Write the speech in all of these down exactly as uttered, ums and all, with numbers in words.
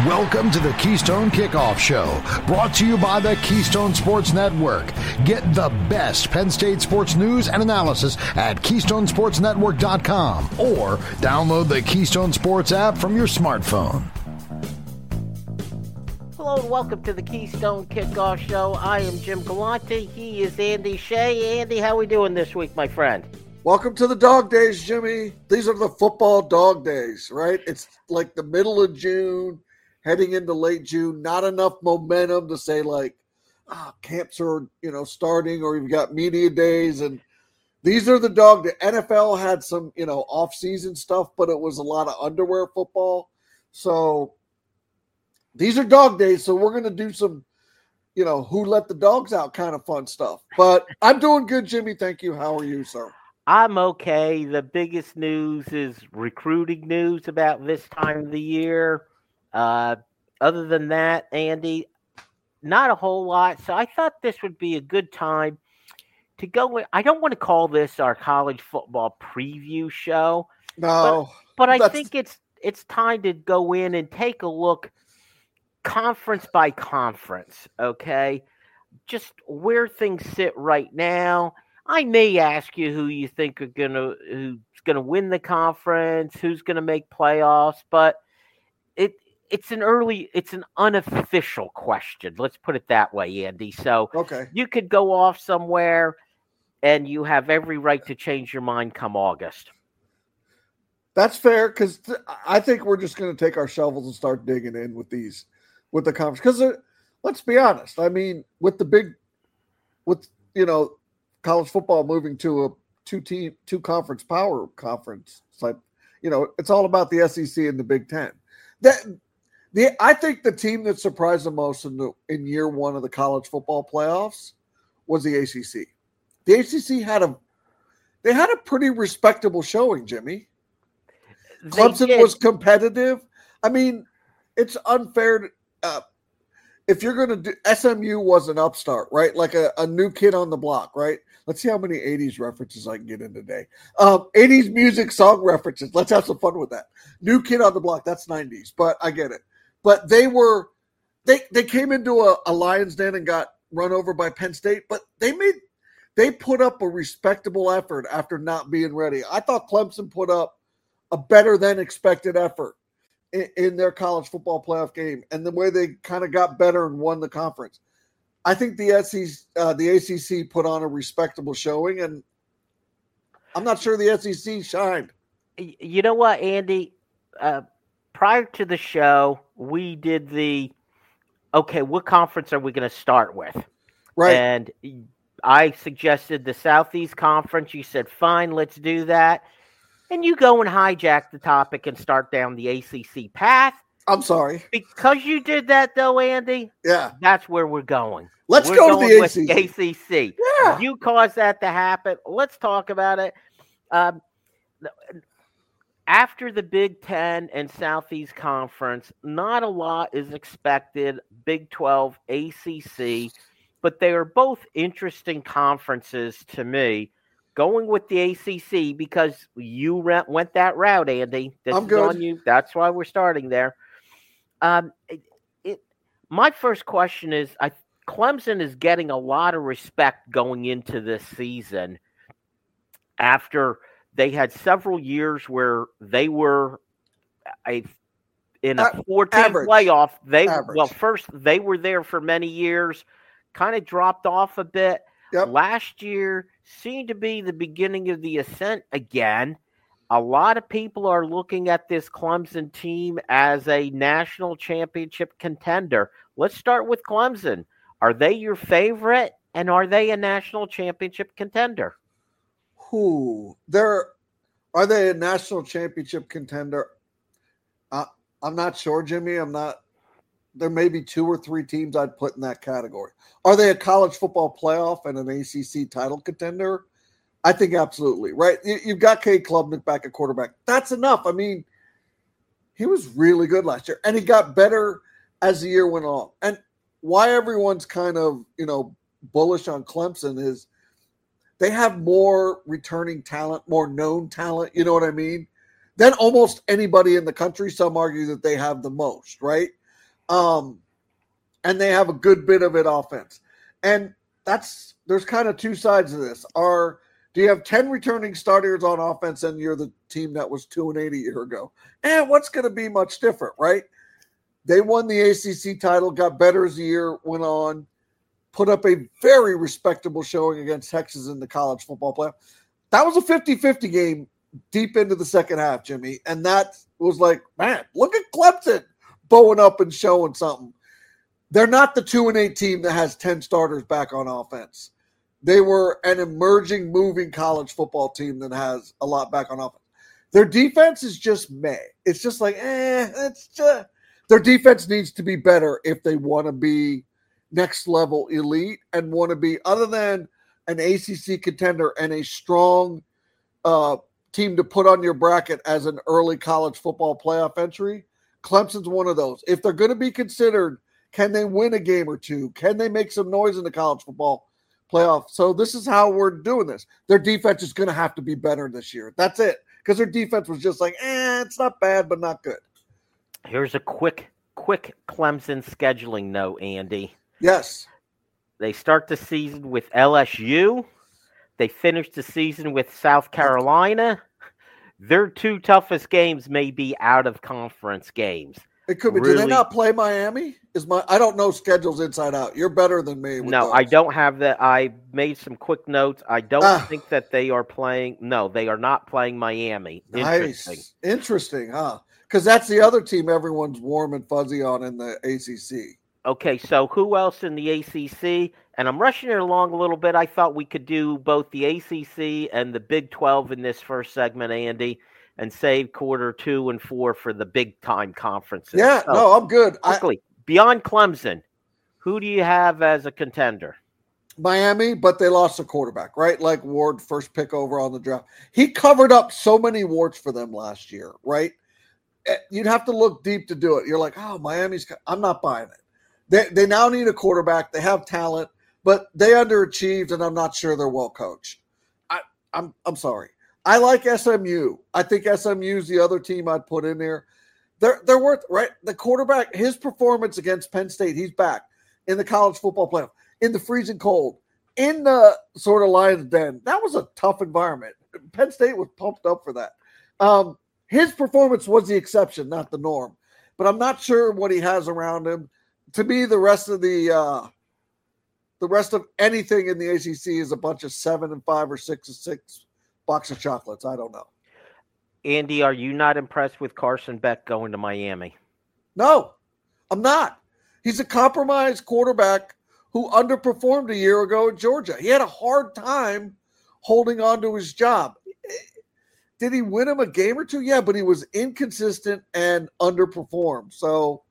Welcome to the Keystone Kickoff Show, brought to you by the Keystone Sports Network. Get the best Penn State sports news and analysis at keystone sports network dot com or download the Keystone Sports app from your smartphone. Hello and welcome to the Keystone Kickoff Show. I am Jim Galante. He is Andy Shea. Andy, how we doing this week, my friend? Welcome to the dog days, Jimmy. These are the football dog days, right? It's like the middle of June, heading into late June. Not enough momentum to say like, ah, camps are, you know, starting, or you've got media days. And these are the dog days. N F L had some, you know, off-season stuff, but it was a lot of underwear football. So these are dog days. So we're going to do some, you know, who let the dogs out kind of fun stuff. But I'm doing good, Jimmy. Thank you. How are you, sir? I'm okay. The biggest news is recruiting news about this time of the year. Uh, other than that, Andy, not a whole lot. So I thought this would be a good time to go in. I don't want to call this our college football preview show. No. But, but I think it's it's time to go in and take a look conference by conference, okay? Just where things sit right now. I may ask you who you think are gonna who's gonna win the conference, who's gonna make playoffs, but it it's an early, it's an unofficial question. Let's put it that way, Andy. So okay, you could go off somewhere, and you have every right to change your mind come August. That's fair, because th- I think we're just going to take our shovels and start digging in with these, with the conference. Because uh, let's be honest, I mean, with the big, with you know. college football moving to a two team, two conference power conference. It's like, you know, it's all about the S E C and the Big Ten. That the I think the team that surprised the most in the in year one of the college football playoffs was the A C C. The A C C had a they had a pretty respectable showing, Jimmy. They Clemson did. was competitive. I mean, it's unfair to, uh, if you're going to do – S M U was an upstart, right? Like a, a new kid on the block, right? Let's see how many eighties references I can get in today. Um, eighties music song references. Let's have some fun with that. New kid on the block. That's nineties, but I get it. But they were they, – they came into a, a Lions Den and got run over by Penn State, but they made – they put up a respectable effort after not being ready. I thought Clemson put up a better than expected effort in their college football playoff game, and the way they kind of got better and won the conference. I think the S E C, uh, the A C C put on a respectable showing, and I'm not sure the S E C shined. You know what, Andy? Uh, prior to the show, we did the, okay, what conference are we going to start with? Right. And I suggested the Southeast Conference. You said, fine, let's do that. And you go and hijack the topic and start down the A C C path. I'm sorry. Because you did that, though, Andy. Yeah. That's where we're going. Let's we're go to the A C C. A C C. Yeah. You caused that to happen. Let's talk about it. Um, after the Big Ten and Southeast Conference, not a lot is expected. Big twelve, A C C. But they are both interesting conferences to me. Going with the A C C because you went that route, Andy. This I'm is good. on you. That's why we're starting there. Um, it, it, my first question is, I, Clemson is getting a lot of respect going into this season after they had several years where they were a in a four-team playoff. They Average. Well, first, they were there for many years, kind of dropped off a bit. Yep. Last year seemed to be the beginning of the ascent again. A lot of people are looking at this Clemson team as a national championship contender. Let's start with Clemson. Are they your favorite, and are they a national championship contender? Who? They're, are they a national championship contender? Uh, I'm not sure, Jimmy. I'm not. There may be two or three teams I'd put in that category. Are they a college football playoff and an A C C title contender? I think absolutely, right? You've got Cade Klubnik back at quarterback. That's enough. I mean, he was really good last year, and he got better as the year went on. And why everyone's kind of, you know, bullish on Clemson is they have more returning talent, more known talent, you know what I mean, than almost anybody in the country. Some argue that they have the most, right? Um, and they have a good bit of it offense. And that's there's kind of two sides of this. Are do you have ten returning starters on offense and you're the team that was two and eight a year ago? And what's going to be much different, right? They won the A C C title, got better as the year went on, put up a very respectable showing against Texas in the college football playoff. That was a fifty-fifty game deep into the second half, Jimmy. And that was like, man, look at Clemson bowing up and showing something. They're not the two and eight team that has ten starters back on offense. They were an emerging, moving college football team that has a lot back on offense. Their defense is just meh. It's just like, eh, it's just their defense needs to be better if they want to be next level elite and want to be, other than an A C C contender and a strong uh, team to put on your bracket as an early college football playoff entry. Clemson's one of those. If they're going to be considered, can they win a game or two? Can they make some noise in the college football playoff? So this is how we're doing this. Their defense is going to have to be better this year. That's it. Because their defense was just like, eh, it's not bad, but not good. Here's a quick, quick Clemson scheduling note, Andy. Yes. They start the season with L S U. They finish the season with South Carolina. Their two toughest games may be out of conference games. It could be. Really? Do they not play Miami? Is my I don't know schedules inside out. You're better than me. With no, those. I don't have that. I made some quick notes. I don't ah. think that they are playing. No, they are not playing Miami. Interesting. Nice. Interesting, huh? Because that's the other team everyone's warm and fuzzy on in the A C C. Okay, so who else in the A C C? And I'm rushing it along a little bit. I thought we could do both the A C C and the Big twelve in this first segment, Andy, and save quarter two and four for the big time conferences. Yeah, so, no, I'm good. Quickly, I, beyond Clemson, who do you have as a contender? Miami, but they lost a quarterback, right? Like Ward, first pick over on the draft. He covered up so many warts for them last year, right? You'd have to look deep to do it. You're like, oh, Miami's – I'm not buying it. They they now need a quarterback. They have talent, but they underachieved, and I'm not sure they're well coached. I, I'm I'm sorry. I like S M U. I think S M U is the other team I'd put in there. They're they're worth right. The quarterback, his performance against Penn State, he's back in the college football playoff, in the freezing cold, in the sort of lion's den. That was a tough environment. Penn State was pumped up for that. Um, his performance was the exception, not the norm. But I'm not sure what he has around him. To me, the rest of the uh, the rest of anything in the A C C is a bunch of seven and five or six and six box of chocolates. I don't know. Andy, are you not impressed with Carson Beck going to Miami? No, I'm not. He's a compromised quarterback who underperformed a year ago at Georgia. He had a hard time holding on to his job. Did he win him a game or two? Yeah, but he was inconsistent and underperformed. So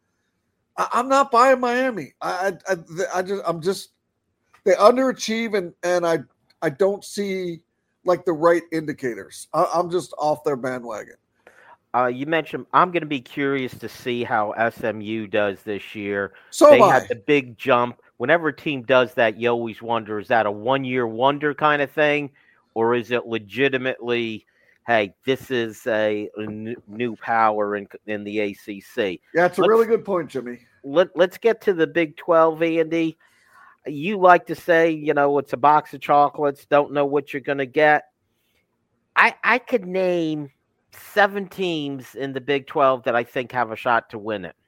I'm not buying Miami. I, I, I just, I'm just, they underachieve, and and I, I don't see like the right indicators. I, I'm just off their bandwagon. Uh, you mentioned, I'm going to be curious to see how S M U does this year. So they am I. had the big jump. Whenever a team does that, you always wonder, is that a one-year wonder kind of thing, or is it legitimately, hey, this is a, a new power in in the A C C? Yeah, it's a let's, really good point, Jimmy. Let, let's get to the Big twelve, Andy. You like to say, you know, it's a box of chocolates, don't know what you're going to get. I I could name seven teams in the Big twelve that I think have a shot to win it.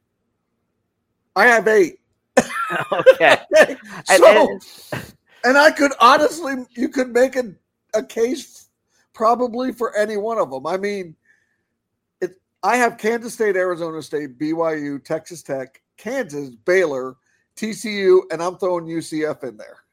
I have eight. Okay. so, and, and, and I could honestly, you could make a, a case probably for any one of them. I mean, it. I have Kansas State, Arizona State, B Y U, Texas Tech, Kansas, Baylor, T C U, and I'm throwing U C F in there.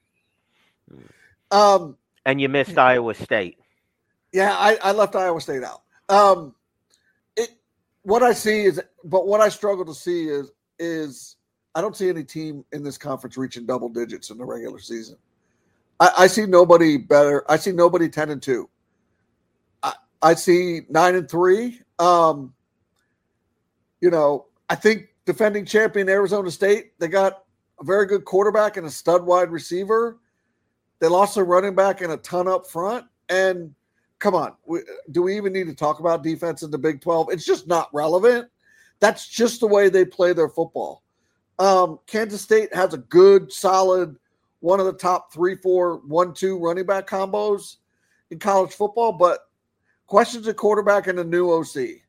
Um, and you missed Iowa State. Yeah, I, I left Iowa State out. Um, it what I see is, but what I struggle to see is is I don't see any team in this conference reaching double digits in the regular season. I, I see nobody better. I see nobody ten and two. I, I see nine and three. Um, you know, I think defending champion Arizona State, they got a very good quarterback and a stud wide receiver. They lost their running back and a ton up front. And come on, we, do we even need to talk about defense in the Big twelve? It's just not relevant. That's just the way they play their football. Um, Kansas State has a good, solid, one of the top three, four, one, two running back combos in college football, but questions at quarterback and a new O C.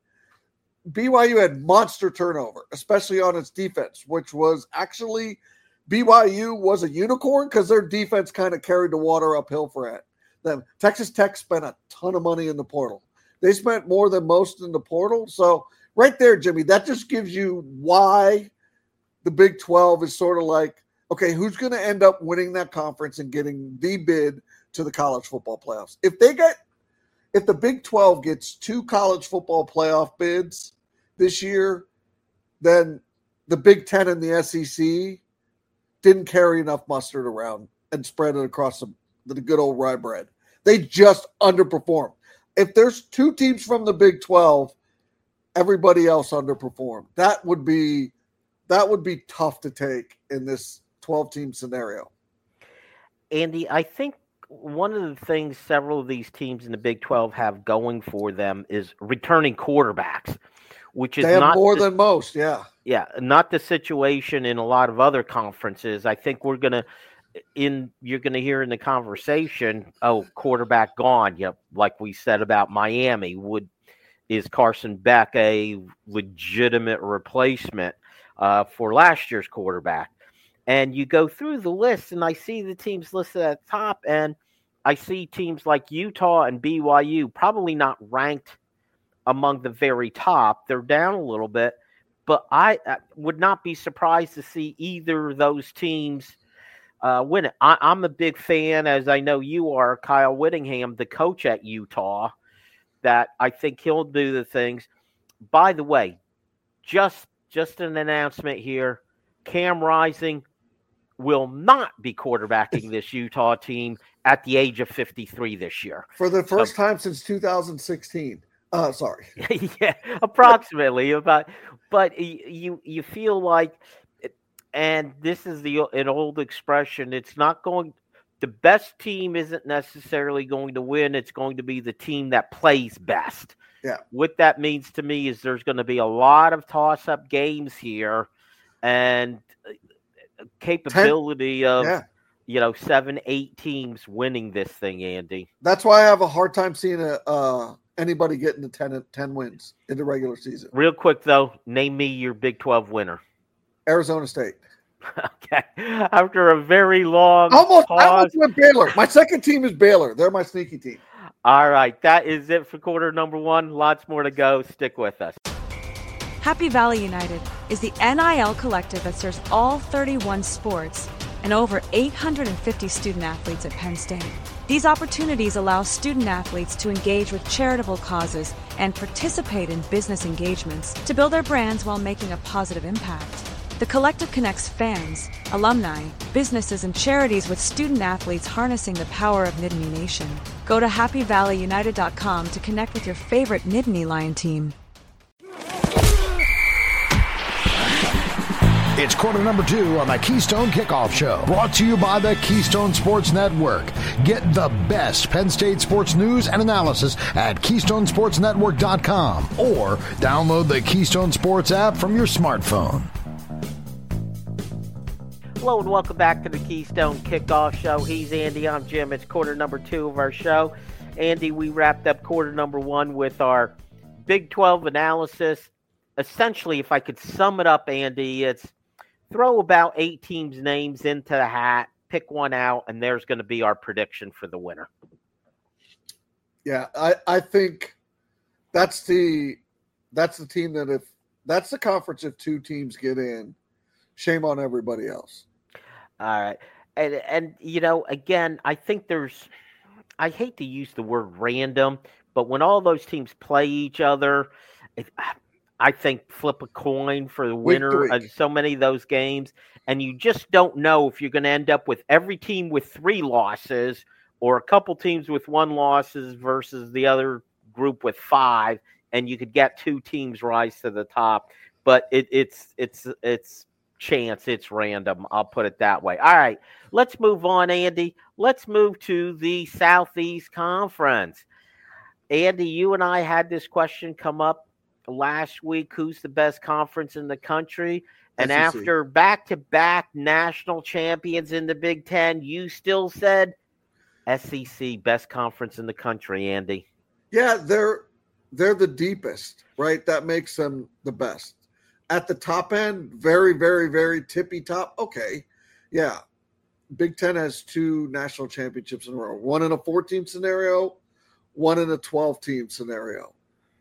B Y U had monster turnover, especially on its defense, which was actually B Y U was a unicorn because their defense kind of carried the water uphill for it. Them. Texas Tech spent a ton of money in the portal. They spent more than most in the portal. So right there, Jimmy, that just gives you why the Big twelve is sort of like, okay, who's going to end up winning that conference and getting the bid to the college football playoffs? If they get, if the Big twelve gets two college football playoff bids this year, then the Big Ten and the S E C didn't carry enough mustard around and spread it across the, the good old rye bread. They just underperformed. If there's two teams from the Big twelve, everybody else underperformed. That would be that would be tough to take in this twelve-team scenario. Andy, I think one of the things several of these teams in the Big twelve have going for them is returning quarterbacks, which is they have not more the, than most, yeah. Yeah, not the situation in a lot of other conferences. I think we're going to in you're going to hear in the conversation, oh, quarterback gone. Yep, like we said about Miami, would is Carson Beck a legitimate replacement uh, for last year's quarterback? And you go through the list, and I see the teams listed at the top, and I see teams like Utah and B Y U probably not ranked among the very top. They're down a little bit, but I would not be surprised to see either of those teams uh, win it. I, I'm a big fan, as I know you are, Kyle Whittingham, the coach at Utah, that I think he'll do the things. By the way, just just an announcement here, Cam Rising will not be quarterbacking this Utah team at the age of fifty-three this year. For the first so, time since two thousand sixteen. Uh, sorry. Yeah, approximately. about, but you you feel like, and this is the an old expression, it's not going, the best team isn't necessarily going to win. It's going to be the team that plays best. Yeah. What that means to me is there's going to be a lot of toss-up games here, and capability Ten, of, yeah. you know, seven, eight teams winning this thing, Andy. That's why I have a hard time seeing a uh, anybody getting to ten, ten wins in the regular season. Real quick, though, name me your Big twelve winner. Arizona State. Okay. After a very long almost, pause. I almost went Baylor. My second team is Baylor. They're my sneaky team. All right. That is it for quarter number one. Lots more to go. Stick with us. Happy Valley United is the N I L collective that serves all thirty-one sports and over eight hundred fifty student athletes at Penn State. These opportunities allow student athletes to engage with charitable causes and participate in business engagements to build their brands while making a positive impact. The collective connects fans, alumni, businesses, and charities with student athletes harnessing the power of Nittany Nation. Go to happy valley united dot com to connect with your favorite Nittany Lion team. It's quarter number two on the Keystone Kickoff Show, brought to you by the Keystone Sports Network. Get the best Penn State sports news and analysis at keystone sports network dot com or download the Keystone Sports app from your smartphone. Hello and welcome back to the Keystone Kickoff Show. He's Andy, I'm Jim. It's quarter number two of our show. Andy, we wrapped up quarter number one with our Big twelve analysis. Essentially, if I could sum it up, Andy, it's throw about eight teams' names into the hat, pick one out, and there's going to be our prediction for the winner. Yeah, I, I think that's the that's the team that if that's the conference if two teams get in, shame on everybody else. All right. And, and, you know, again, I think there's, I hate to use the word random, but when all those teams play each other, it, I think flip a coin for the winner of so many of those games. And you just don't know if you're going to end up with every team with three losses or a couple teams with one losses versus the other group with five. And you could get two teams rise to the top. But it, it's, it's, it's, chance, it's random. I'll put it that way. All right, let's move on, Andy. Let's move to the Southeast Conference. Andy, you and I had this question come up last week. Who's the best conference in the country? And S E C. after back-to-back national champions in the Big Ten, you still said S E C, best conference in the country, Andy. Yeah, they're they're the deepest, right? That makes them the best. At the top end, very, very, very tippy top. Okay, yeah. Big Ten has two national championships in a row. One in a four-team scenario, one in a twelve-team scenario.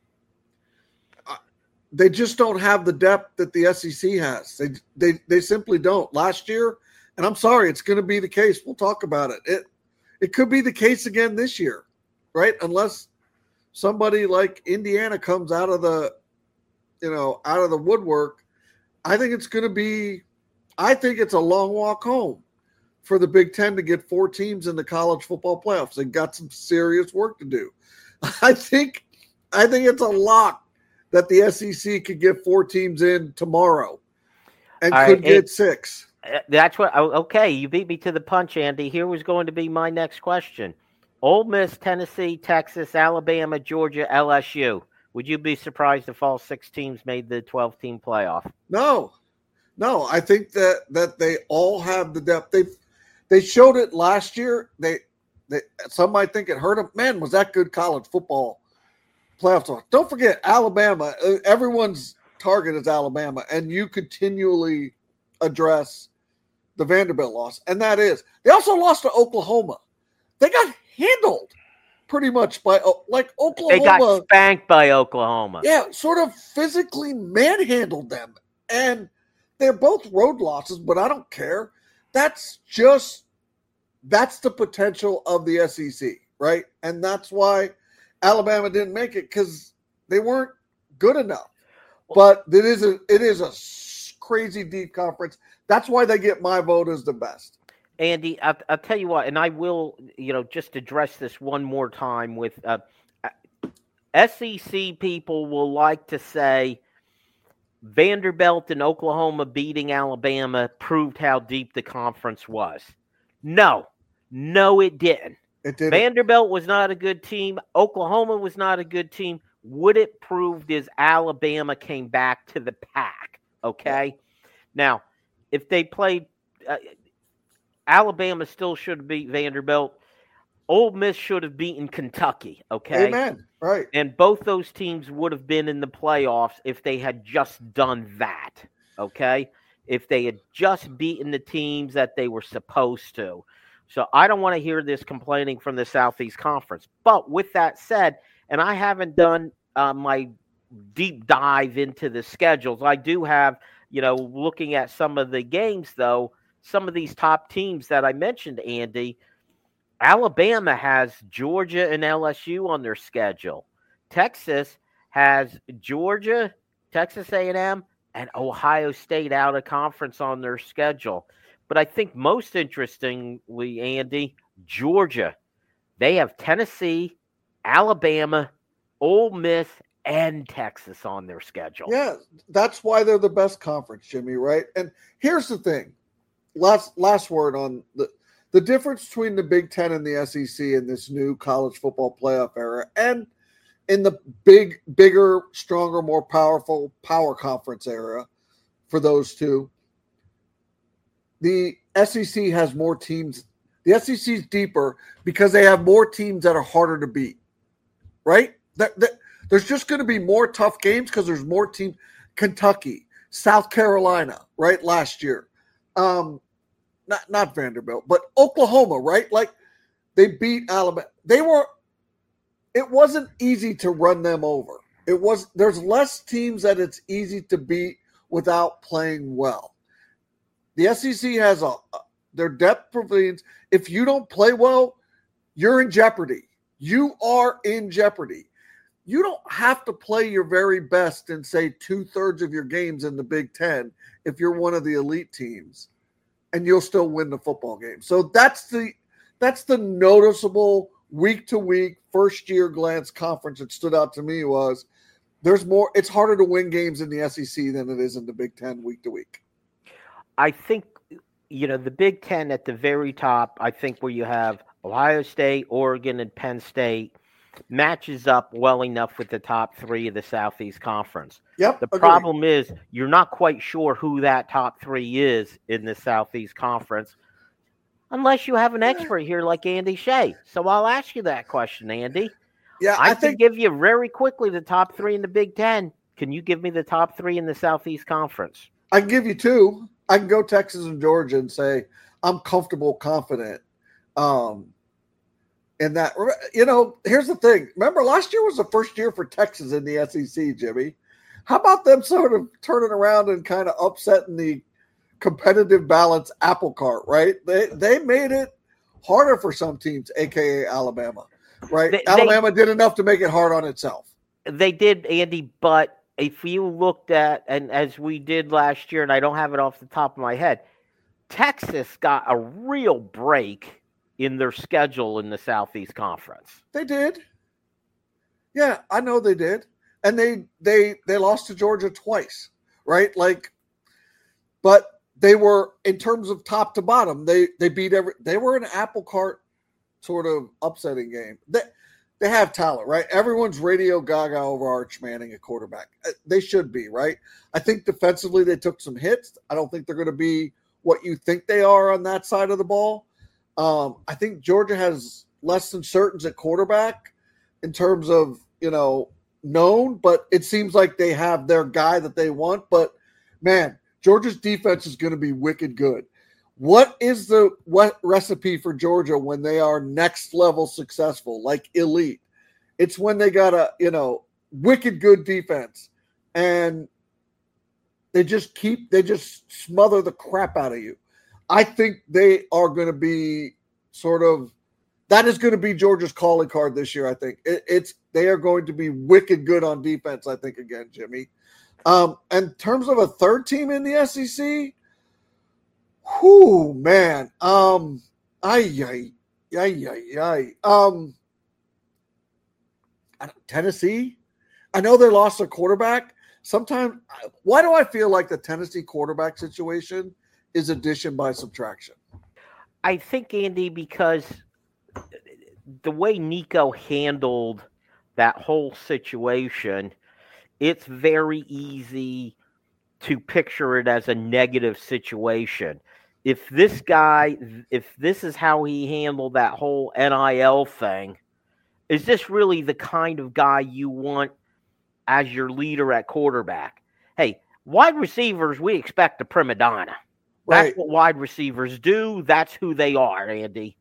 They just don't have the depth that the S E C has. They they they simply don't. Last year, and I'm sorry, it's going to be the case. We'll talk about it. It it could be the case again this year, right? Unless somebody like Indiana comes out of the, you know, out of the woodwork. I think it's going to be. I think it's a long walk home for the Big Ten to get four teams in the college football playoffs. They got some serious work to do. I think. I think it's a lock that the S E C could get four teams in tomorrow and All could right, get it, six. That's what. Okay, you beat me to the punch, Andy. Here was going to be my next question. Ole Miss, Tennessee, Texas, Alabama, Georgia, L S U. Would you be surprised if all six teams made the twelve-team playoff? No. No, I think that that they all have the depth. They they showed it last year. They they some might think it hurt them. Man, was that good college football playoffs. Don't forget Alabama. Everyone's target is Alabama, and you continually address the Vanderbilt loss, and that is they also lost to Oklahoma. They got handled pretty much by like Oklahoma. They got spanked by Oklahoma. Yeah, sort of physically manhandled them, and they're both road losses. But I don't care. That's just that's the potential of the S E C, right? And that's why Alabama didn't make it because they weren't good enough. But it is a it is a crazy deep conference. That's why they get my vote as the best. Andy, I'll, I'll tell you what, and I will, you know, just address this one more time with uh, S E C people will like to say Vanderbilt and Oklahoma beating Alabama proved how deep the conference was. No, no, it didn't. It didn't. Vanderbilt was not a good team. Oklahoma was not a good team. What it proved is Alabama came back to the pack, okay? Yeah. Now, if they played uh, – Alabama still should have beat Vanderbilt. Ole Miss should have beaten Kentucky, okay? Amen. Right. And both those teams would have been in the playoffs if they had just done that, okay? If they had just beaten the teams that they were supposed to. So I don't want to hear this complaining from the Southeast Conference. But with that said, and I haven't done uh, my deep dive into the schedules. I do have, you know, looking at some of the games, though, some of these top teams that I mentioned, Andy, Alabama has Georgia and L S U on their schedule. Texas has Georgia, Texas A and M, and Ohio State out of conference on their schedule. But I think most interestingly, Andy, Georgia, they have Tennessee, Alabama, Ole Miss, and Texas on their schedule. Yeah, that's why they're the best conference, Jimmy, right? And here's the thing. Last last word on the the difference between the Big Ten and the S E C in this new college football playoff era and in the big, bigger, stronger, more powerful power conference era for those two. The S E C has more teams. The S E C is deeper because they have more teams that are harder to beat, right? That, that, there's just going to be more tough games because there's more teams. Kentucky, South Carolina, right, last year. Um, not not Vanderbilt, but Oklahoma, right? Like they beat Alabama. They were. It wasn't easy to run them over. It was. There's less teams that it's easy to beat without playing well. The S E C has a their depth provides. If you don't play well, you're in jeopardy. You are in jeopardy. You don't have to play your very best in, say, two-thirds of your games in the Big Ten if you're one of the elite teams, and you'll still win the football game. So that's the that's the noticeable week-to-week, first-year glance conference that stood out to me was there's more. It's harder to win games in the S E C than it is in the Big Ten week-to-week. I think, you know, the Big Ten at the very top, I think where you have Ohio State, Oregon, and Penn State, matches up well enough with the top three of the Southeast Conference. Yep. The agreed. problem is you're not quite sure who that top three is in the Southeast Conference unless you have an expert here like Andy Shea. So I'll ask you that question, Andy. Yeah, I, I can think give you very quickly the top three in the Big Ten. Can you give me the top three in the Southeast Conference? I can give you two. I can go Texas and Georgia and say I'm comfortable, confident. Um, in that, you know, here's the thing. Remember, last year was the first year for Texas in the S E C, Jimmy. How about them sort of turning around and kind of upsetting the competitive balance apple cart, right? They they made it harder for some teams, a k a. Alabama, right? They, Alabama they, did enough to make it hard on itself. They did, Andy, but if you looked at, and as we did last year, and I don't have it off the top of my head, Texas got a real break in their schedule in the Southeast Conference. They did. Yeah, I know they did. And they they they lost to Georgia twice, right? Like, but they were, in terms of top to bottom, they they beat every they were an apple cart sort of upsetting game. They they have talent, right? Everyone's radio gaga over Arch Manning at quarterback. They should be, right? I think defensively they took some hits. I don't think they're going to be what you think they are on that side of the ball. Um, I think Georgia has less than certains at quarterback in terms of, you know, known, but it seems like they have their guy that they want. But, man, Georgia's defense is going to be wicked good. What is the what recipe for Georgia when they are next level successful, like elite? It's when they got a, you know, wicked good defense and they just keep, they just smother the crap out of you. I think they are going to be sort of, that is going to be Georgia's calling card this year. I think it, it's, they are going to be wicked good on defense. I think again, Jimmy. Um, in terms of a third team in the S E C, whoo, man, um, ay, ay, ay, ay, ay. Um, Tennessee. I know they lost their quarterback. Sometimes, why do I feel like the Tennessee quarterback situation is addition by subtraction? I think, Andy, because the way Nico handled that whole situation, it's very easy to picture it as a negative situation. If this guy, if this is how he handled that whole N I L thing, is this really the kind of guy you want as your leader at quarterback? Hey, wide receivers, we expect a prima donna. That's Right. what wide receivers do. That's who they are, Andy.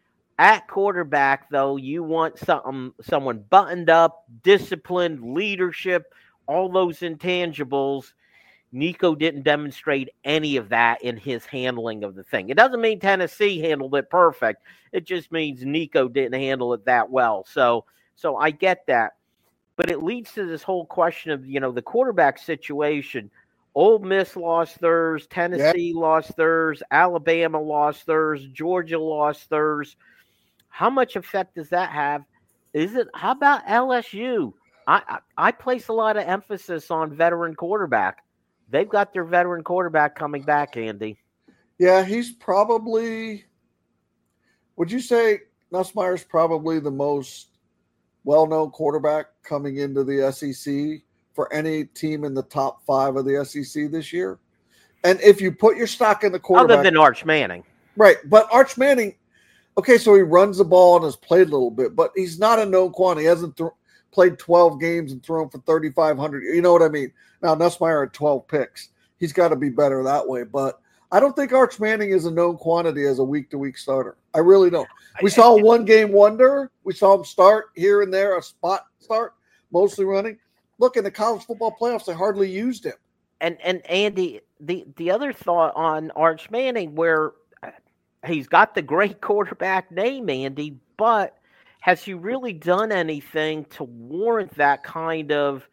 At quarterback, though, you want something, someone buttoned up, disciplined, leadership, all those intangibles. Nico didn't demonstrate any of that in his handling of the thing. It doesn't mean Tennessee handled it perfect. It just means Nico didn't handle it that well. So, so I get that. But it leads to this whole question of, you know, the quarterback situation. Ole Miss lost theirs, Tennessee yep. lost theirs, Alabama lost theirs, Georgia lost theirs. How much effect does that have? Is it, how about L S U? I, I, I place a lot of emphasis on veteran quarterback. They've got their veteran quarterback coming back, Andy. Yeah, he's probably, would you say Nussmeier's probably the most well-known quarterback coming into the S E C for any team in the top five of the S E C this year? And if you put your stock in the quarterback. Other than Arch Manning. Right, but Arch Manning, okay, so he runs the ball and has played a little bit, but he's not a known quantity. He hasn't th- played twelve games and thrown for thirty-five hundred. You know what I mean? Now, Nussmeier had twelve picks. He's got to be better that way, but I don't think Arch Manning is a known quantity as a week-to-week starter. I really don't. We saw a one-game wonder. We saw him start here and there, a spot start, mostly running. Look, in the college football playoffs, they hardly used him. And and Andy, the, the other thought on Arch Manning, where he's got the great quarterback name, Andy, but has he really done anything to warrant that kind of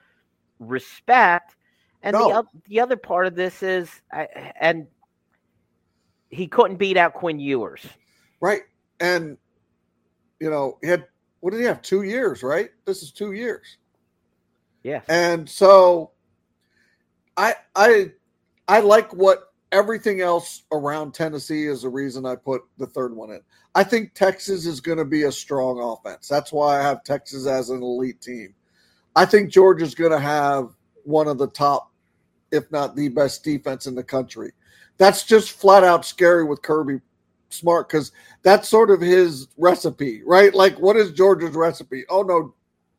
respect? And no. the, the other part of this is, and he couldn't beat out Quinn Ewers. Right. And, you know, he had, what did he have? Two years, right? This is two years. Yes. And so I I I like what everything else around Tennessee is the reason I put the third one in. I think Texas is going to be a strong offense. That's why I have Texas as an elite team. I think Georgia's going to have one of the top, if not the best defense in the country. That's just flat out scary with Kirby Smart because that's sort of his recipe, right? Like, what is Georgia's recipe? Oh, no,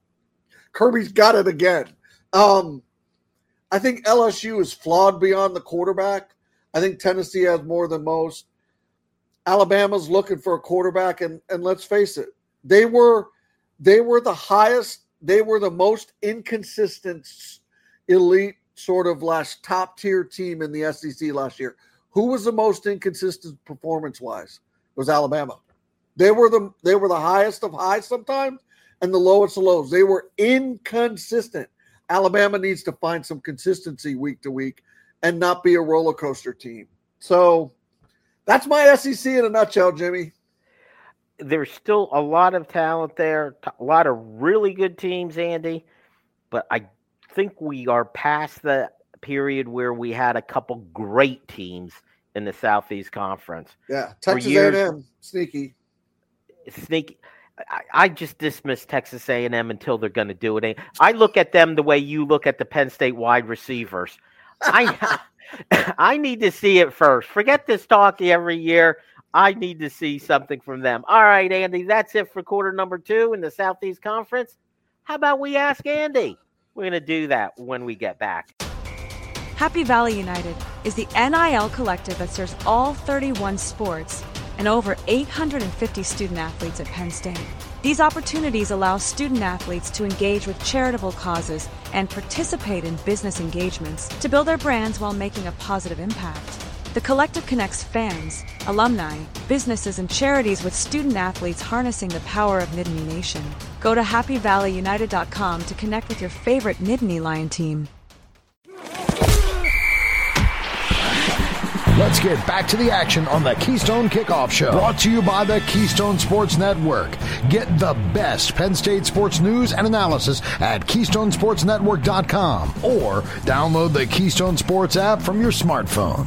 Kirby's got it again. Um, I think L S U is flawed beyond the quarterback. I think Tennessee has more than most. Alabama's looking for a quarterback, and, and let's face it, they were they were the highest, they were the most inconsistent elite sort of last top tier team in the S E C last year. Who was the most inconsistent performance wise? It was Alabama. They were the they were the highest of highs sometimes and the lowest of lows. They were inconsistent. Alabama needs to find some consistency week to week and not be a roller coaster team. So that's my S E C in a nutshell, Jimmy. There's still a lot of talent there, a lot of really good teams, Andy, but I think we are past the period where we had a couple great teams in the Southeast Conference. Yeah, Texas years, A and M, sneaky. Sneaky. I, I just dismiss Texas A and M until they're going to do it. I look at them the way you look at the Penn State wide receivers. I I need to see it first. Forget this talk every year. I need to see something from them. All right, Andy, that's it for quarter number two in the Southeast Conference. How about we ask Andy? We're going to do that when we get back. Happy Valley United is the N I L collective that serves all thirty-one sports and over eight hundred fifty student athletes at Penn State. These opportunities allow student athletes to engage with charitable causes and participate in business engagements to build their brands while making a positive impact. The collective connects fans, alumni, businesses, and charities with student athletes harnessing the power of Nittany Nation. Go to happy valley united dot com to connect with your favorite Nittany Lion team. Let's get back to the action on the Keystone Kickoff Show. Brought to you by the Keystone Sports Network. Get the best Penn State sports news and analysis at keystone sports network dot com or download the Keystone Sports app from your smartphone.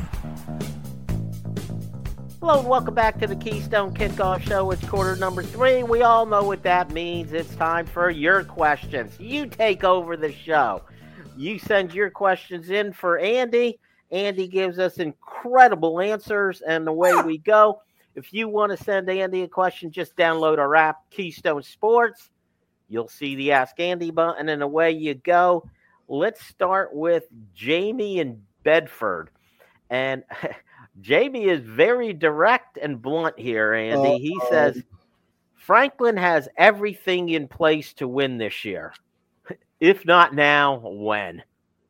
Hello and welcome back to the Keystone Kickoff Show. It's quarter number three. We all know what that means. It's time for your questions. You take over the show. You send your questions in for Andy. Andy gives us incredible answers, and away we go. If you want to send Andy a question, just download our app, Keystone Sports. You'll see the Ask Andy button, and away you go. Let's start with Jamie in Bedford. And Jamie is very direct and blunt here, Andy. He uh, says, Franklin has everything in place to win this year. If not now, when?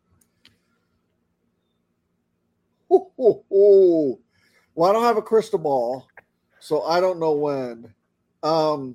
Oh, oh, oh. Well, I don't have a crystal ball, so I don't know when. Um,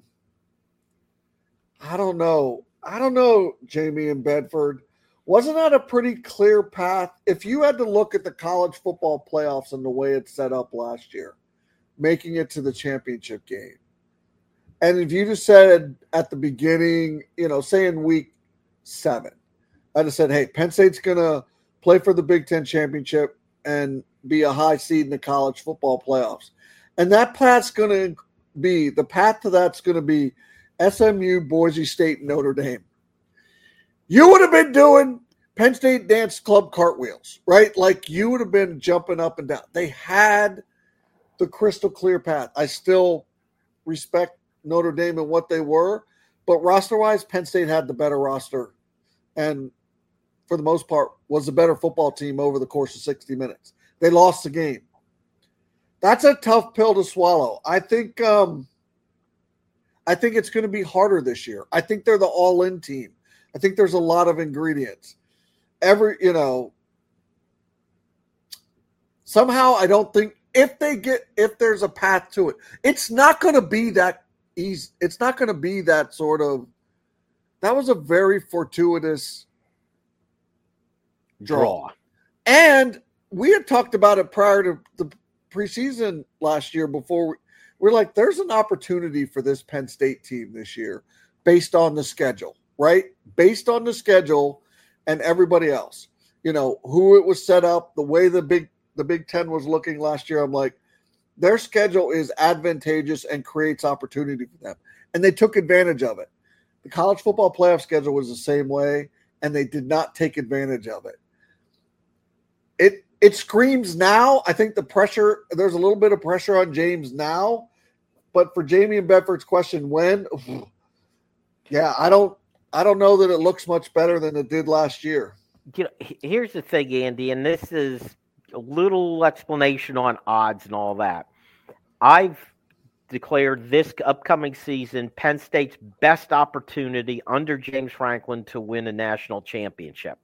I don't know. I don't know, Jamie in Bedford. Wasn't that a pretty clear path? If you had to look at the college football playoffs and the way it's set up last year, making it to the championship game, and if you just said at the beginning, you know, say in week seven, I just said, hey, Penn State's going to play for the Big Ten championship and be a high seed in the college football playoffs. And that path's going to be, the path to that's going to be S M U, Boise State, and Notre Dame. You would have been doing Penn State dance club cartwheels, right? Like you would have been jumping up and down. They had the crystal clear path. I still respect Notre Dame and what they were, but roster-wise, Penn State had the better roster and for the most part, was a better football team over the course of sixty minutes. They lost the game. That's a tough pill to swallow. I think um, I think it's going to be harder this year. I think they're the all-in team. I think there's a lot of ingredients. Every, you know, somehow I don't think if they get, if there's a path to it, it's not going to be that easy. It's not going to be that sort of, that was a very fortuitous draw. draw. And we had talked about it prior to the preseason last year before we, we're like, there's an opportunity for this Penn State team this year based on the schedule, right? Based on the schedule and everybody else, you know, who it was set up, the way the big, the Big Ten was looking last year, I'm like, their schedule is advantageous and creates opportunity for them. And they took advantage of it. The college football playoff schedule was the same way, and they did not take advantage of it. It it screams now. I think the pressure, there's a little bit of pressure on James now. But for Jamie and Bedford's question, when? Yeah, I don't I don't know that it looks much better than it did last year. You know, here's the thing, Andy, and this is a little explanation on odds and all that. I've declared this upcoming season Penn State's best opportunity under James Franklin to win a national championship.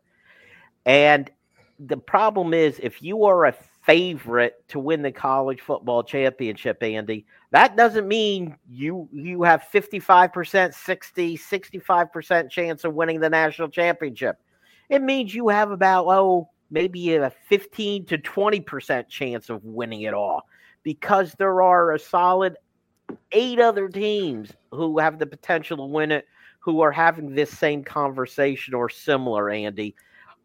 And the problem is, if you are a favorite to win the college football championship, Andy, that doesn't mean you you have fifty-five percent, sixty, sixty-five percent chance of winning the national championship. It means you have about, oh, maybe a fifteen to twenty percent chance of winning it all, because there are a solid eight other teams who have the potential to win it, who are having this same conversation or similar, Andy.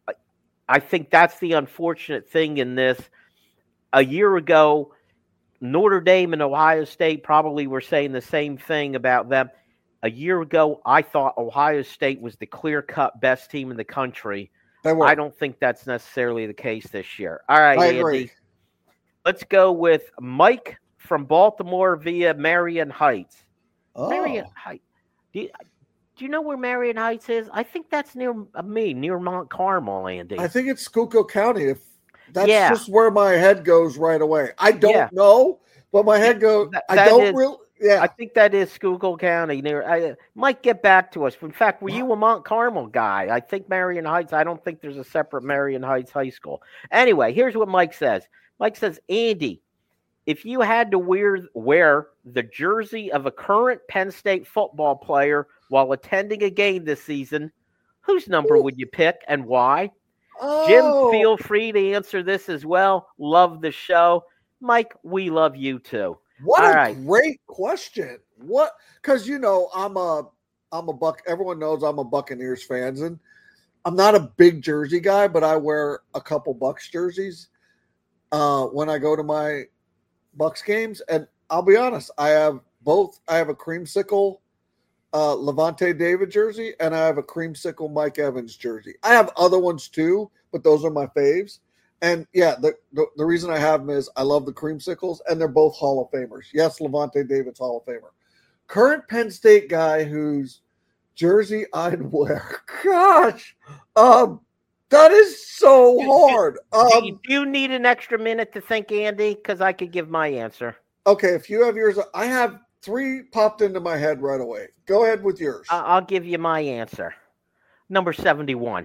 I think that's the unfortunate thing in this. A year ago, Notre Dame and Ohio State probably were saying the same thing about them. A year ago, I thought Ohio State was the clear-cut best team in the country. I don't think that's necessarily the case this year. All right, I Andy. agree. Let's go with Mike from Baltimore via Marion Heights. Oh. Marion Heights. Do you, do you know where Marion Heights is? I think that's near uh, me, near Mount Carmel, Andy. I think it's Schuylkill County. If that's Yeah. just where my head goes right away. I don't Yeah. know, but my head goes. That- I that don't is- really. Yeah, I think that is Schuylkill County. Near, I might get back to us. In fact, were you a Mount Carmel guy? I think Marion Heights. I don't think there's a separate Marion Heights High School. Anyway, here's what Mike says. Mike says, Andy, if you had to wear wear the jersey of a current Penn State football player while attending a game this season, whose number Ooh. would you pick and why? oh. Jim, feel free to answer this as well. Love the show. Mike, we love you too. What All a right. great question. What? Because you know, I'm a, I'm a Buck. Everyone knows I'm a Buccaneers fans, and I'm not a big jersey guy, but I wear a couple Bucks jerseys uh, when I go to my Bucks games. And I'll be honest, I have both. I have a creamsicle uh, Levante David jersey, and I have a creamsicle Mike Evans jersey. I have other ones too, but those are my faves. And yeah, the, the the reason I have them is I love the creamsicles, and they're both Hall of Famers. Yes, Levante David's Hall of Famer. Current Penn State guy whose jersey I'd wear. Gosh, um, that is so hard. Do Um, you, do you need an extra minute to think, Andy? Because I could give my answer. okay, if you have yours, I have three popped into my head right away. Go ahead with yours. I- I'll give you my answer. Number seventy-one.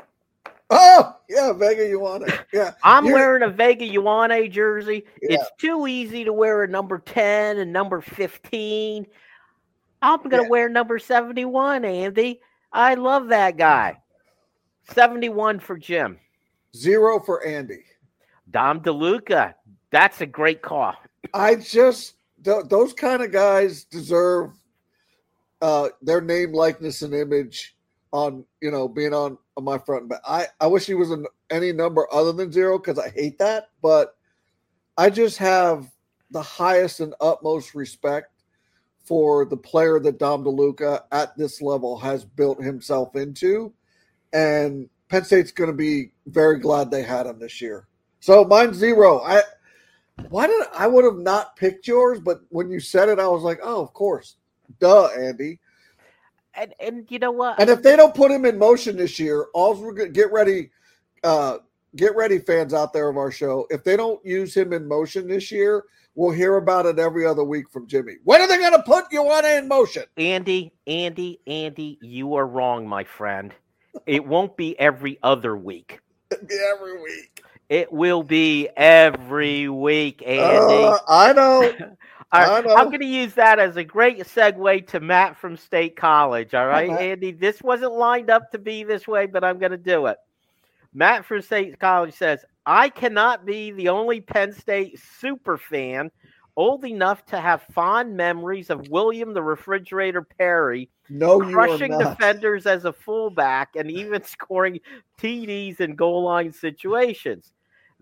oh, yeah, Vega, you want it? Yeah, I'm You're- wearing a Vega Ioane jersey. Yeah. It's too easy to wear a number ten and number fifteen. I'm going to Yeah. wear number seventy-one, Andy. I love that guy. seventy-one for Jim. zero for Andy. Dom DeLuca. That's a great call. I just th- those kind of guys deserve uh, their name, likeness, and image on you know being on, on my front and back. I I wish he was in any number other than zero because I hate that, but I just have the highest and utmost respect for the player that Dom DeLuca at this level has built himself into, and Penn State's going to be very glad they had him this year. So mine's zero. I why did I would have not picked yours, but when you said it, I was like, oh, of course, duh, Andy. And and you know what? And if they don't put him in motion this year, all we're going to get ready, uh, get ready, fans out there of our show. If they don't use him in motion this year, we'll hear about it every other week from Jimmy. When are they going to put Ioane in motion? Andy, Andy, Andy, you are wrong, my friend. It won't be every other week. Every week. It will be every week, Andy. Uh, I know. All I right, know. I'm going to use that as a great segue to Matt from State College. All right, Matt. Andy, this wasn't lined up to be this way, but I'm going to do it. Matt from State College says, I cannot be the only Penn State super fan old enough to have fond memories of William the Refrigerator Perry No, you are crushing not. defenders as a fullback and even scoring T Ds in goal line situations.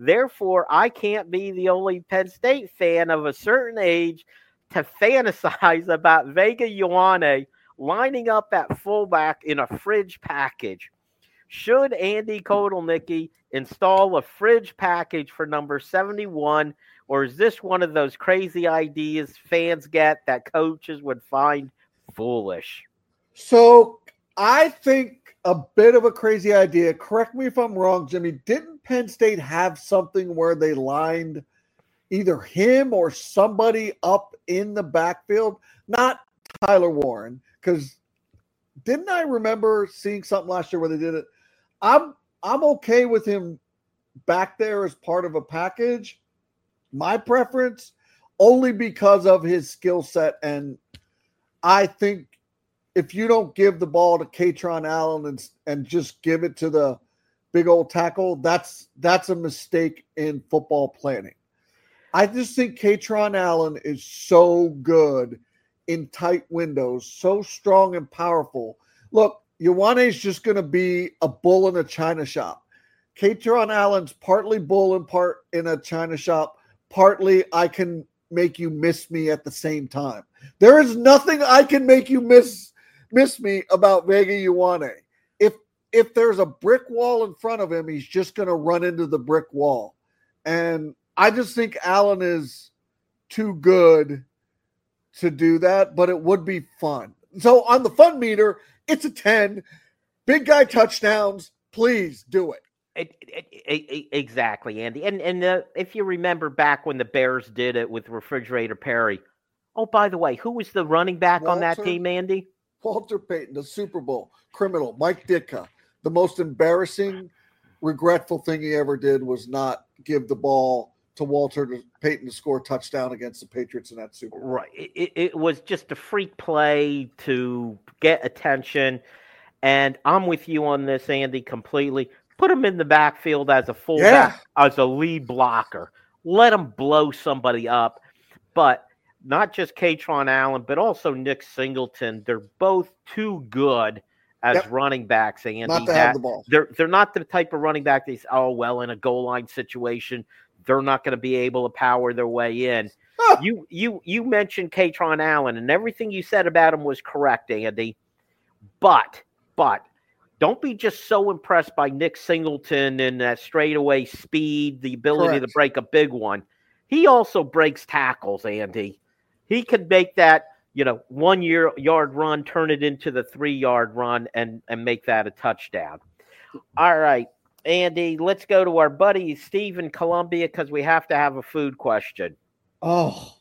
Therefore, I can't be the only Penn State fan of a certain age to fantasize about Vega Ioane lining up at fullback in a fridge package. Should Andy Kotelnicki install a fridge package for number seventy-one, or is this one of those crazy ideas fans get that coaches would find foolish? So I think a bit of a crazy idea. Correct me if I'm wrong, Jimmy. Didn't Penn State have something where they lined either him or somebody up in the backfield? Not Tyler Warren, because didn't I remember seeing something last year where they did it? I'm I'm okay with him back there as part of a package. My preference, only because of his skill set, and I think if you don't give the ball to Kaytron Allen and and just give it to the big old tackle, that's that's a mistake in football planning. I just think Kaytron Allen is so good in tight windows, so strong and powerful. Look, Ioane is just going to be a bull in a china shop. Kaytron Allen's partly bull and part in a china shop, partly I can make you miss me at the same time. There is nothing I can make you miss miss me about Vega Ioane. If if there's a brick wall in front of him, he's just going to run into the brick wall. And I just think Allen is too good to do that, but it would be fun. So on the fun meter, it's a ten. Big guy touchdowns. Please do it. It, it, it, it exactly, Andy. And and uh, if you remember back when the Bears did it with Refrigerator Perry. Oh, by the way, who was the running back Walter, on that team, Andy? Walter Payton, the Super Bowl criminal. Mike Ditka. The most embarrassing, regretful thing he ever did was not give the ball to Walter to Payton to score a touchdown against the Patriots in that Super Bowl. Right. It, it was just a freak play to get attention. And I'm with you on this, Andy, completely. Put him in the backfield as a fullback, yeah. as a lead blocker. Let him blow somebody up. But not just Kaytron Allen, but also Nick Singleton. They're both too good as yep. running backs, Andy. Not to have the ball. They're, they're not the type of running back they say, oh, well, in a goal line situation, they're not going to be able to power their way in. Huh. You you you mentioned Kaytron Allen, and everything you said about him was correct, Andy. But, but, don't be just so impressed by Nick Singleton and that straightaway speed, the ability correct. to break a big one. He also breaks tackles, Andy. He could make that, you know, one year yard run, turn it into the three-yard run, and, and make that a touchdown. All right. Andy, let's go to our buddy Steve in Columbia because we have to have a food question. Oh.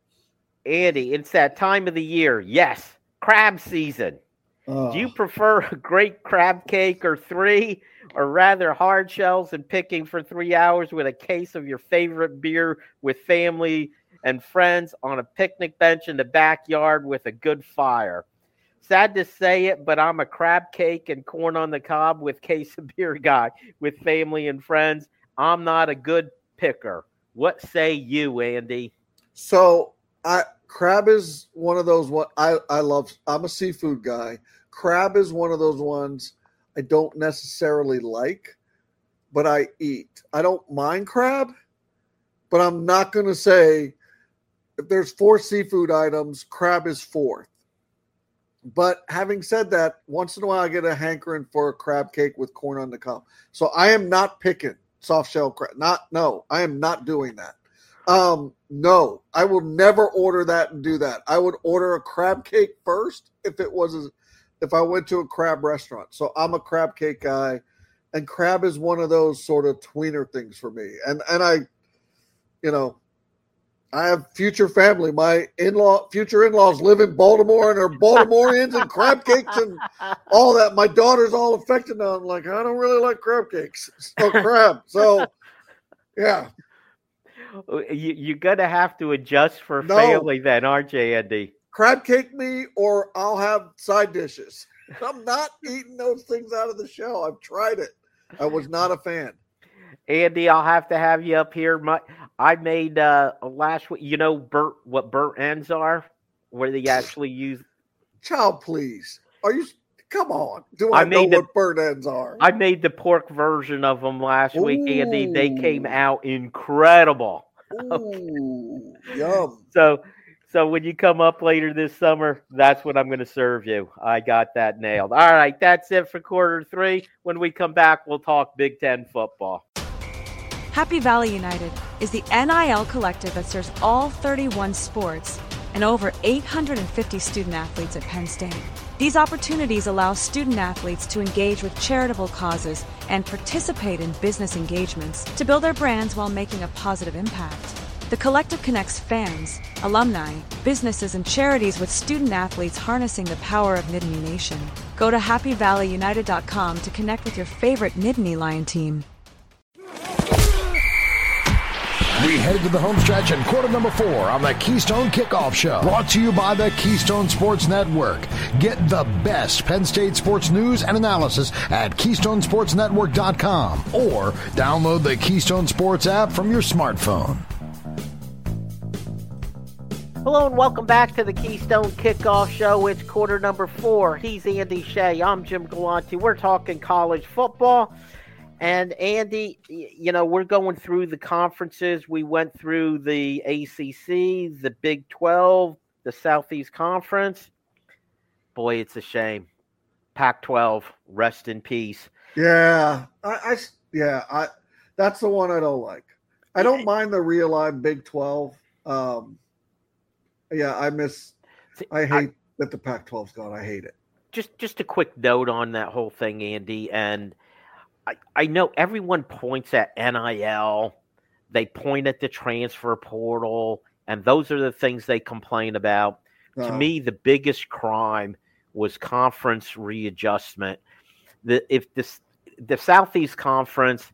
Andy, it's that time of the year. Yes, crab season. Oh. Do you prefer a great crab cake or three, or rather hard shells and picking for three hours with a case of your favorite beer with family and friends on a picnic bench in the backyard with a good fire? Sad to say it, but I'm a crab cake and corn on the cob with case of beer guy with family and friends. I'm not a good picker. What say you, Andy? So I crab is one of those what I, I love. I'm a seafood guy. Crab is one of those ones I don't necessarily like, but I eat. I don't mind crab, but I'm not going to say if there's four seafood items, crab is fourth. But having said that, once in a while I get a hankering for a crab cake with corn on the cob. So I am not picking soft shell crab. Not no, I am not doing that. Um, no, I will never order that and do that. I would order a crab cake first if it was a, if I went to a crab restaurant. So I'm a crab cake guy, and crab is one of those sort of tweener things for me. And and I, you know, I have future family. My in-law, future in-laws live in Baltimore and are Baltimoreans and crab cakes and all that. My daughter's all affected now. I'm like, I don't really like crab cakes. So crab. So, yeah. You, you're going to have to adjust for no. family then, aren't you, Andy? Crab cake me or I'll have side dishes. I'm not eating those things out of the shell. I've tried it. I was not a fan. Andy, I'll have to have you up here. My, I made uh, last week. You know, Burt, what burnt ends are, where they actually use. Child, please. Are you? Come on. Do I, I know made the- what bird ends are? I made the pork version of them last week, Andy. They came Ooh. out incredible. Ooh, yum. So, so when you come up later this summer, that's what I'm going to serve you. I got that nailed. All right, that's it for quarter three. When we come back, we'll talk Big Ten football. Happy Valley United is the N I L collective that serves all thirty-one sports and over eight hundred fifty student athletes at Penn State. These opportunities allow student athletes to engage with charitable causes and participate in business engagements to build their brands while making a positive impact. The collective connects fans, alumni, businesses, and charities with student athletes harnessing the power of Nittany Nation. Go to happy valley united dot com to connect with your favorite Nittany Lion team. We head to the home stretch in quarter number four on the Keystone Kickoff Show. Brought to you by the Keystone Sports Network. Get the best Penn State sports news and analysis at keystone sports network dot com or download the Keystone Sports app from your smartphone. Hello and welcome back to the Keystone Kickoff Show. It's quarter number four. He's Andy Shea. I'm Jim Galante. We're talking college football. And Andy, you know, we're going through the conferences. We went through the A C C, the Big twelve, the Southeast Conference. Boy, it's a shame. Pac twelve, rest in peace. Yeah, I, I yeah, I that's the one I don't like. I don't mind the realigned Big twelve. Um, yeah, I miss. I hate I, that the Pac twelve's gone. I hate it. Just, just a quick note on that whole thing, Andy, and. I, I know everyone points at N I L, they point at the transfer portal, and those are the things they complain about. Uh, to me, the biggest crime was conference readjustment. The if this the Southeast Conference,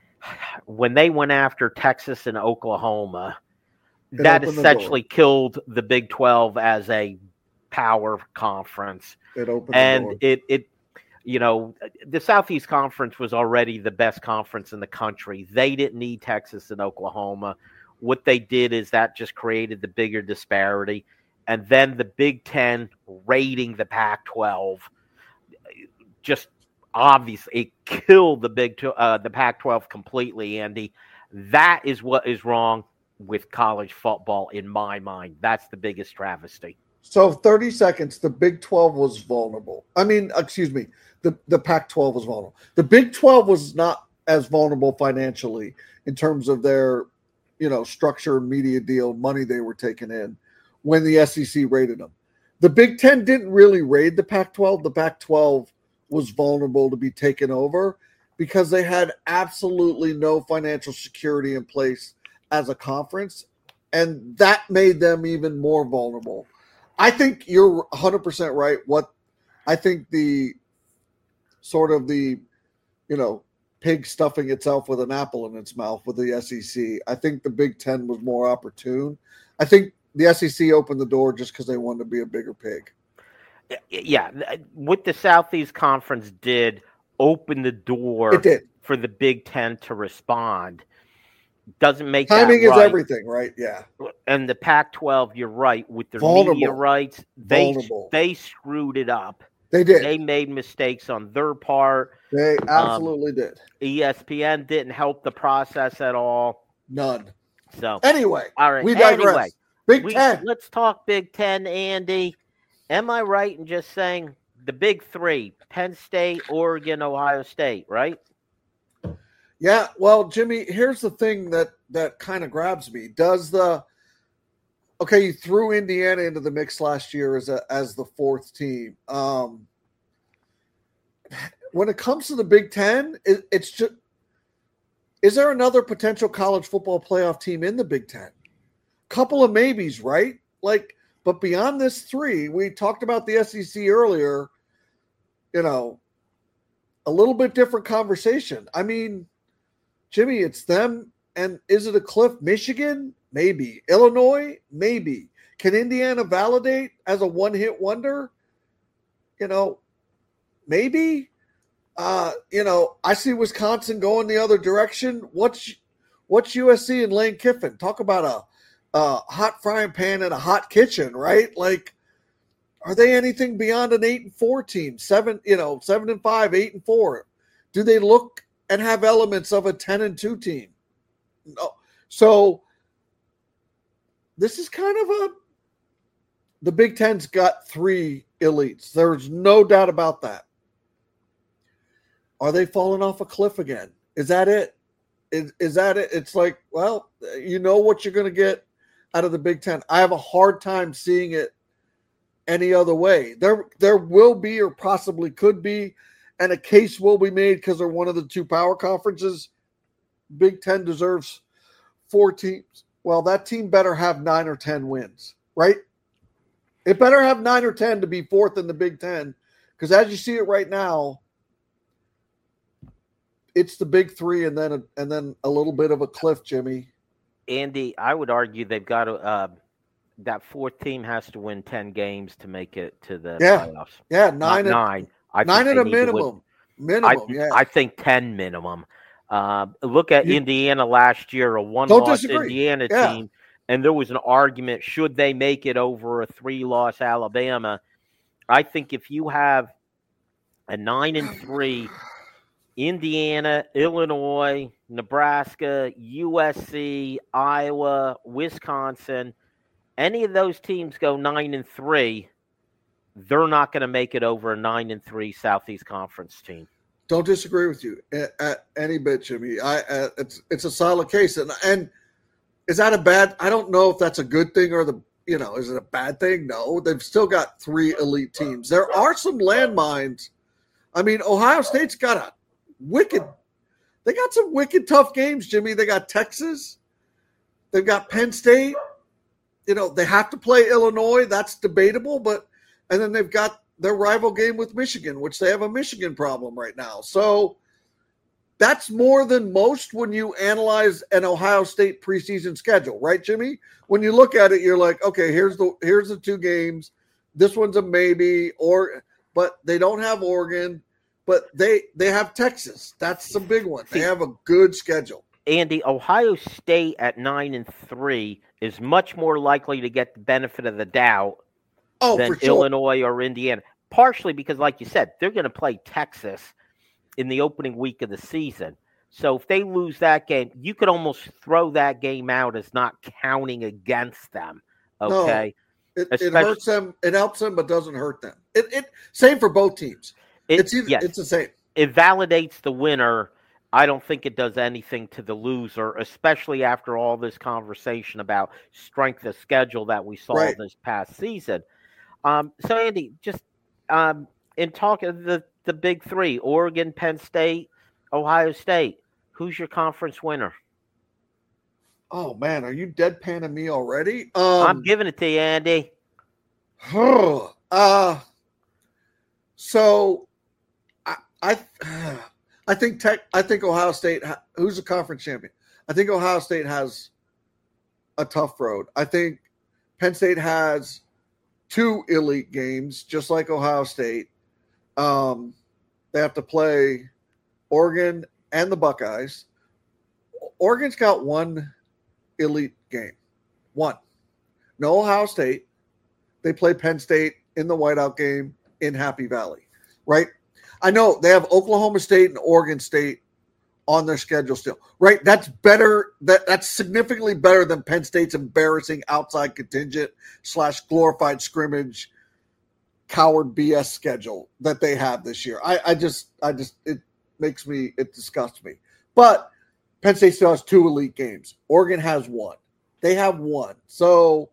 when they went after Texas and Oklahoma, that essentially the killed the Big twelve as a power conference. It opened and the door. it it. You know, the Southeast Conference was already the best conference in the country. They didn't need Texas and Oklahoma. What they did is that just created the bigger disparity. And then the Big Ten raiding the Pac twelve, just obviously it killed the Big uh, the Pac twelve completely, Andy. That is what is wrong with college football in my mind. That's the biggest travesty. So thirty seconds, the Big twelve was vulnerable. I mean, excuse me, the, the Pac twelve was vulnerable. The Big twelve was not as vulnerable financially in terms of their, you know, structure, media deal, money they were taking in when the S E C raided them. The Big Ten didn't really raid the Pac twelve. The Pac twelve was vulnerable to be taken over because they had absolutely no financial security in place as a conference, and that made them even more vulnerable. I think you're one hundred percent right. What I think the sort of the, you know, pig stuffing itself with an apple in its mouth with the S E C, I think the Big Ten was more opportune. I think the S E C opened the door just because they wanted to be a bigger pig. Yeah, what the Southeast Conference did open the door it did. for the Big Ten to respond. Doesn't make timing that is right. everything, right? Yeah. And the Pac twelve, you're right, with their Vulnerable. media rights, they Vulnerable. they screwed it up. They did. They made mistakes on their part. They absolutely um, did. E S P N didn't help the process at all. None. So anyway, all right. We digress. Anyway, Big we, Ten. Let's talk Big Ten, Andy. Am I right in just saying the big three: Penn State, Oregon, Ohio State, right? Yeah, well, Jimmy, here's the thing that, that kind of grabs me. Does the okay? You threw Indiana into the mix last year as a as the fourth team. Um, when it comes to the Big Ten, it, it's just is there another potential college football playoff team in the Big Ten? Couple of maybes, right? Like, but beyond this three, we talked about the S E C earlier. You know, a little bit different conversation. I mean. Jimmy, it's them, and is it a cliff? Michigan? Maybe. Illinois? Maybe. Can Indiana validate as a one-hit wonder? You know, maybe. Uh, you know, I see Wisconsin going the other direction. What's what's U S C and Lane Kiffin? Talk about a, a hot frying pan and a hot kitchen, right? Like, Are they anything beyond an eight and four team? Seven, you know, seven and five, eight and four. Do they look and have elements of a ten and two team? No. So this is kind of a the Big Ten's got three elites. There's no doubt about that. Are they falling off a cliff again? Is that it? Is, is that it? It's like, well, you know what you're going to get out of the Big Ten. I have a hard time seeing it any other way. There, there will be or possibly could be, and a case will be made because they're one of the two power conferences. Big Ten deserves four teams. Well, that team better have nine or ten wins, right? It better have nine or ten to be fourth in the Big Ten, because as you see it right now, it's the big three and then a, and then a little bit of a cliff, Jimmy. Andy, I would argue they've got to uh, that fourth team has to win ten games to make it to the yeah. playoffs. Yeah, nine, and, nine. I nine at a minimum. Minimum, I, yeah. I think ten minimum. Uh, look at you, Indiana last year, a one-loss Indiana yeah. team, and there was an argument, should they make it over a three-loss Alabama? I think if you have a nine and three Indiana, Illinois, Nebraska, U S C, Iowa, Wisconsin, any of those teams go nine and three, they're not going to make it over a nine and three Southeast Conference team. Don't disagree with you at, at any bit, Jimmy. I uh, it's it's a solid case, and and is that a bad? I don't know if that's a good thing or the you know is it a bad thing? No, they've still got three elite teams. There are some landmines. I mean, Ohio State's got a wicked. They got some wicked tough games, Jimmy. They got Texas. They've got Penn State. You know they have to play Illinois. That's debatable, but and then they've got their rival game with Michigan, which they have a Michigan problem right now. So that's more than most when you analyze an Ohio State preseason schedule, right, Jimmy? When you look at it, you're like, okay, here's the here's the two games. This one's a maybe, or but they don't have Oregon, but they they have Texas. That's the big one. They have a good schedule. Andy, Ohio State at nine and three is much more likely to get the benefit of the doubt Oh, than for sure. Illinois or Indiana. Partially because, like you said, they're going to play Texas in the opening week of the season. So if they lose that game, you could almost throw that game out as not counting against them. Okay, no, it, it hurts them. It helps them, but doesn't hurt them. It, it same for both teams. It, it's either, yes, it's the same. It validates the winner. I don't think it does anything to the loser, especially after all this conversation about strength of schedule that we saw right. this past season. Um, so, Andy, just um, in talking of the, the big three, Oregon, Penn State, Ohio State, who's your conference winner? Oh, man, are you deadpanning me already? Um, I'm giving it to you, Andy. uh, so, I I, I think tech, I think Ohio State, who's the conference champion? I think Ohio State has a tough road. I think Penn State has two elite games, just like Ohio State. Um, they have to play Oregon and the Buckeyes. Oregon's got one elite game. One. No Ohio State. They play Penn State in the whiteout game in Happy Valley, right? I know they have Oklahoma State and Oregon State on their schedule still, right? That's better. That that's significantly better than Penn State's embarrassing outside contingent slash glorified scrimmage coward B S schedule that they have this year. I, I just, I just, it makes me, it disgusts me. But Penn State still has two elite games. Oregon has one. They have one. So,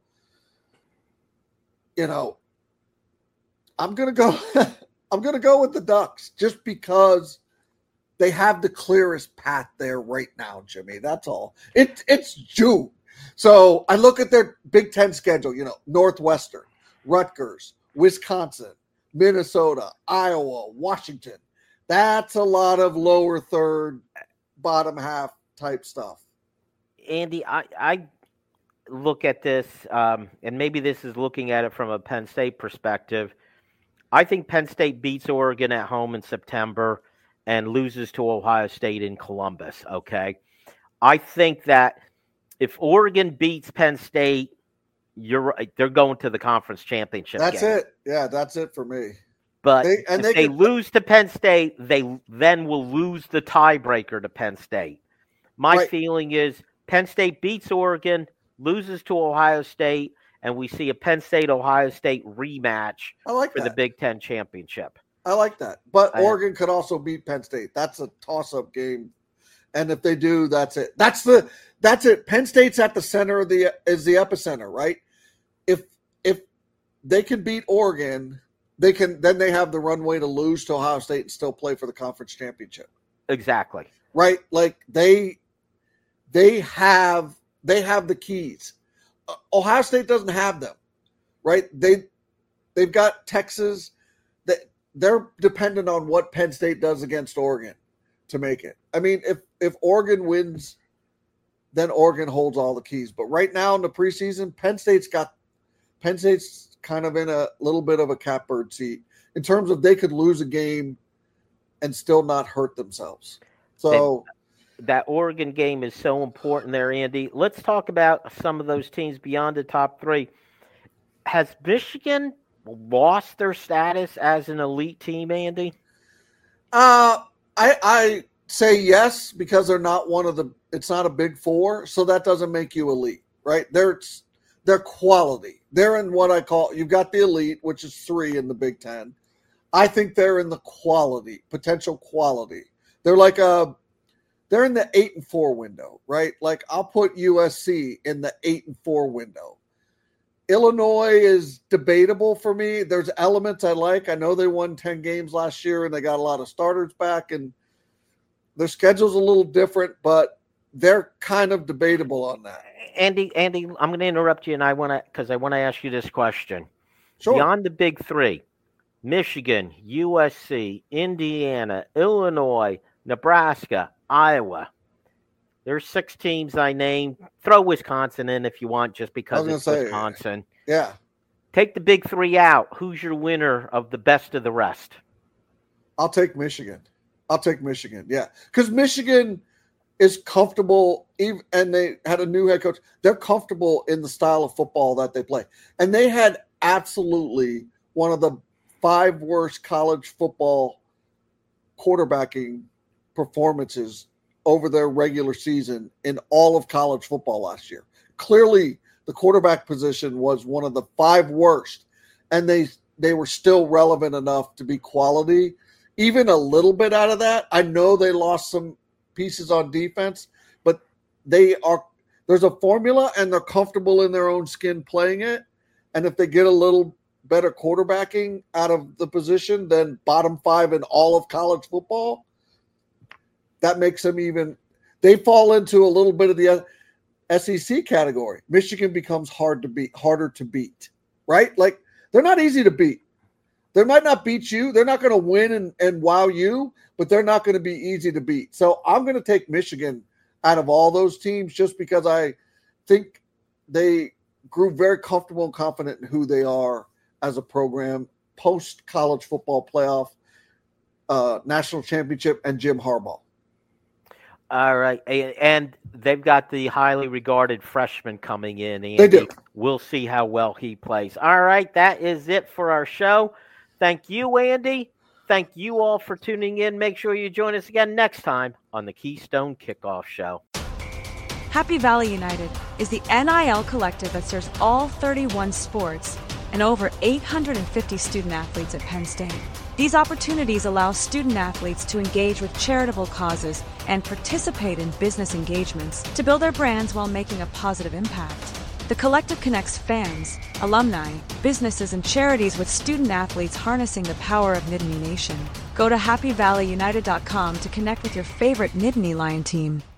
you know, I'm gonna go. I'm gonna go with the Ducks just because they have the clearest path there right now, Jimmy. That's all. It, it's June. So I look at their Big Ten schedule, you know, Northwestern, Rutgers, Wisconsin, Minnesota, Iowa, Washington. That's a lot of lower third, bottom half type stuff. Andy, I, I look at this, um, and maybe this is looking at it from a Penn State perspective. I think Penn State beats Oregon at home in September and loses to Ohio State in Columbus, okay? I think that if Oregon beats Penn State you're right. They're going to the conference championship That's game. it. Yeah, that's it for me. But They- and if they they, could- lose to Penn State, they then will lose the tiebreaker to Penn State. My Right. feeling is Penn State beats Oregon, loses to Ohio State, and we see a Penn State-Ohio State rematch I like for that. the Big Ten championship. I like that. But I- Oregon could also beat Penn State. That's a toss-up game. And if they do, that's it. That's the that's it. Penn State's at the center of the is the epicenter, right? If if they can beat Oregon, they can then they have the runway to lose to Ohio State and still play for the conference championship. Exactly. Right? Like they they have they have the keys. Uh, Ohio State doesn't have them. Right? They they've got Texas. That they're dependent on what Penn State does against Oregon to make it. I mean, if if Oregon wins, then Oregon holds all the keys. But right now in the preseason, Penn State's got Penn State's kind of in a little bit of a catbird seat in terms of they could lose a game and still not hurt themselves. So That Oregon game is so important there, Andy. Let's talk about some of those teams beyond the top three. Has Michigan lost their status as an elite team, Andy? uh I I say yes because they're not one of the it's not a big four, so that doesn't make you elite, right? They're they're quality. They're in what I call you've got the elite, which is three in the Big Ten. I think they're in the quality, potential quality. They're like a they're in the eight and four window, right? Like I'll put U S C in the eight and four window. Illinois is debatable for me. There's elements I like. I know they won ten games last year and they got a lot of starters back and their schedule's a little different, but they're kind of debatable on that. Andy, Andy, I'm going to interrupt you, and I want to because I want to ask you this question. Sure. Beyond the big three, Michigan, U S C, Indiana, Illinois, Nebraska, Iowa. There's six teams I named. Throw Wisconsin in if you want, just because I was it's gonna say, Wisconsin. Yeah. Take the big three out. Who's your winner of the best of the rest? I'll take Michigan. I'll take Michigan. Yeah. Because Michigan is comfortable, even, and they had a new head coach. They're comfortable in the style of football that they play. And they had absolutely one of the five worst college football quarterbacking performances over their regular season in all of college football last year. Clearly, the quarterback position was one of the five worst, and they they were still relevant enough to be quality. Even a little bit out of that, I know they lost some pieces on defense, but they are there's a formula, and they're comfortable in their own skin playing it. And if they get a little better quarterbacking out of the position than bottom five in all of college football, that makes them even – they fall into a little bit of the S E C category. Michigan becomes hard to beat, harder to beat, right? Like, they're not easy to beat. They might not beat you. They're not going to win and, and wow you, but they're not going to be easy to beat. So I'm going to take Michigan out of all those teams just because I think they grew very comfortable and confident in who they are as a program post-college football playoff, uh, national championship, and Jim Harbaugh. All right. And they've got the highly regarded freshman coming in. Andy. They do. We'll see how well he plays. All right. That is it for our show. Thank you, Andy. Thank you all for tuning in. Make sure you join us again next time on the Keystone Kickoff Show. Happy Valley United is the N I L collective that serves all thirty-one sports and over eight hundred fifty student athletes at Penn State. These opportunities allow student athletes to engage with charitable causes and participate in business engagements to build their brands while making a positive impact. The collective connects fans, alumni, businesses, and charities with student athletes harnessing the power of Nittany Nation. Go to happy valley united dot com to connect with your favorite Nittany Lion team.